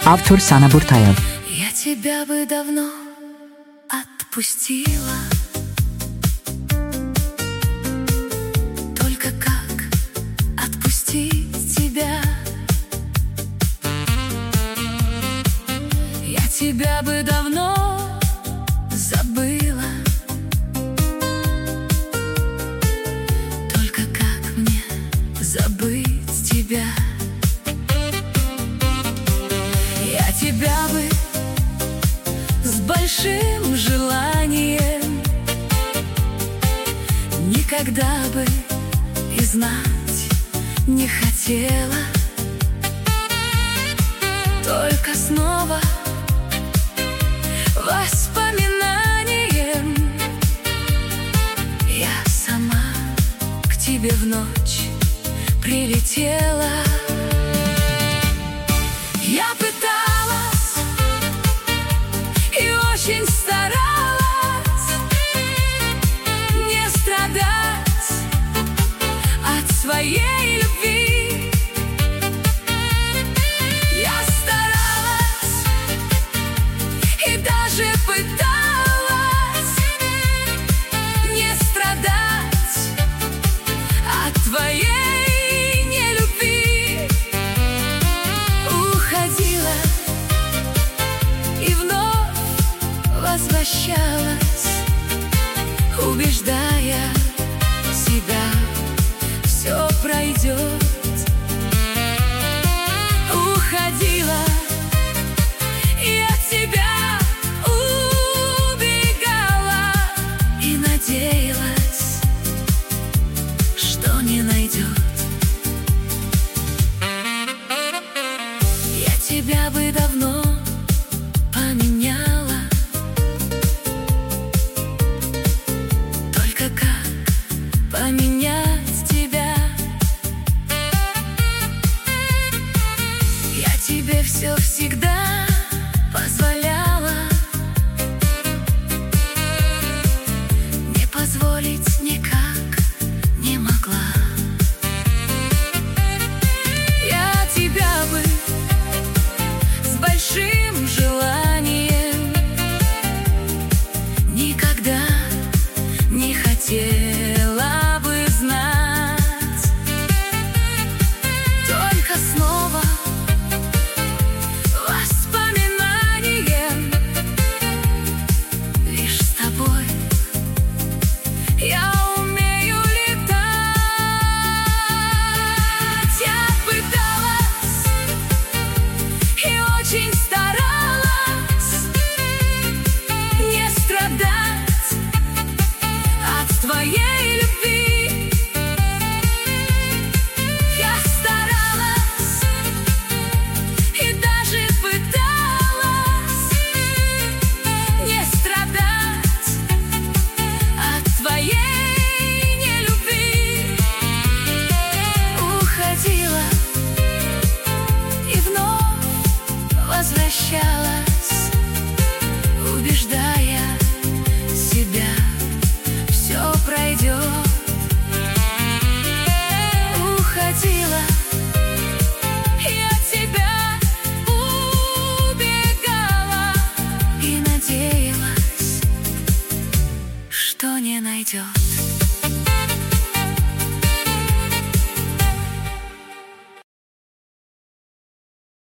Автор Sana Burtayev. Я тебя бы давно отпустила, только как отпустить тебя? Я тебя бы давно забыла, только как мне забыть тебя? Я тебя бы с большим желанием никогда бы и знать не хотела, только снова воспоминанием я сама к тебе в ночь прилетела. Я пыталась и очень старалась не страдать от своей любви. Я старалась и даже пыталась не страдать от твоей нелюбви. Уходила и вновь возвращалась, убеждая себя, все пройдет. Уходила и от тебя убегала, и надеялась, что не найдет. Я тебя бы давно поменяла, только как поменять тебя? Я тебе все всегда позволяла, не позволить никак не могла. Я тебя бы с большим желанием никогда не хотела бы знать, только снова воспоминанием лишь с тобой я умею летать. Я пыталась и очень старалась не страдать от твоей любви. Я старалась и даже пыталась не страдать от твоей нелюбви. Уходила и вновь возвращалась,